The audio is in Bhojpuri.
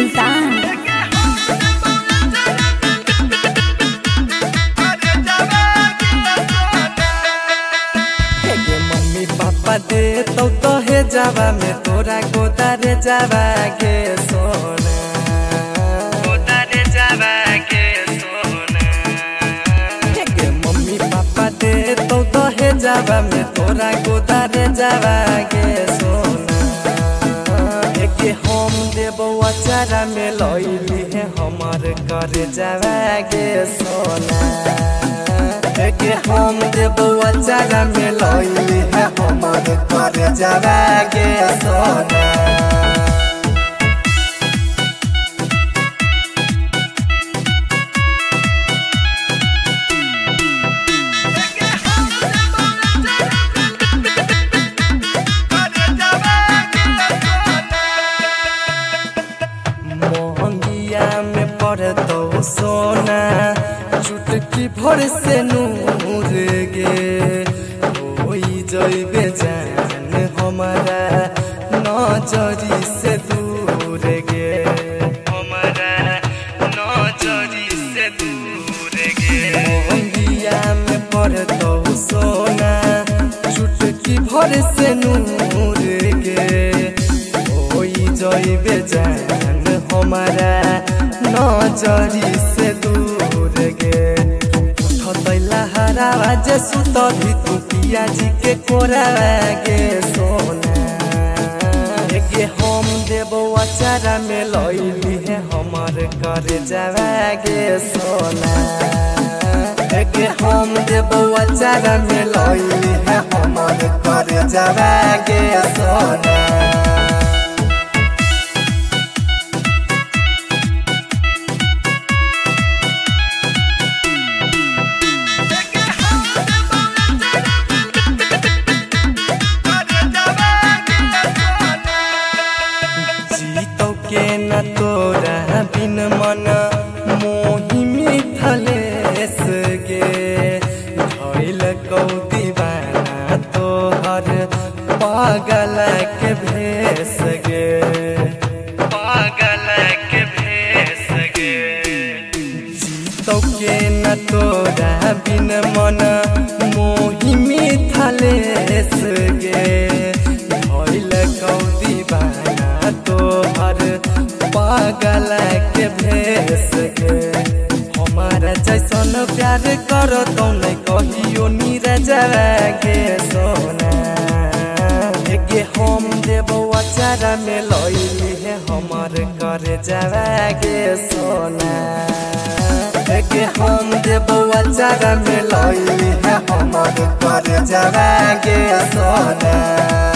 सुल्तान। मम्मी पापा दे तो हे जावा में तोरा गोदारे जावा के सोना, गोदारे जावा के सोना। मम्मी पापा दे तो हे जावा में तोरा गोदारे जावा के सोना। के हम देबो अचारा में लइली है हमार करे जावा के सोना। के हम देबो अचारा में लइली है हमार करे जावा के सोना। मोहंगिया में पड़तो सोना चुटकी भर से नूर गे। होई जइबे जान हमारा नजरी से दूर गे, हमारा नजरी से दूर गे। मोहंगिया में पड़तो सोना चुटकी भर से नूर गे। होई जइबे जान हमारा नजरी से दूर गे। उठतैला हरावा जे सुत भी तू पिया जी के कोरावा गे सोना। के हम देबो अचारा में लइली है हमार करे जावा गे सोना। के हम देबो अचारा में लइली है हमार करे जावा गे सोना। के न तोरा बिन मन मोहि मिथलेस गे। धइल कौ दीवाना तोहर पागल के भेस गे, पागल के भेस गे। जीतो के न तोरा बिन मन मोहि मिथलेस गे। धइल कौ दीवाना तोहर पागल के भेस गे। हमारा जैसन प्यार करो तो नहीं कहियो नीरजवा के सोना। के हम देबो अचारा में लइली है हमार करे जावा के सोना। के हम देबो अचारा में लइली है हमार करे जावा के सोना।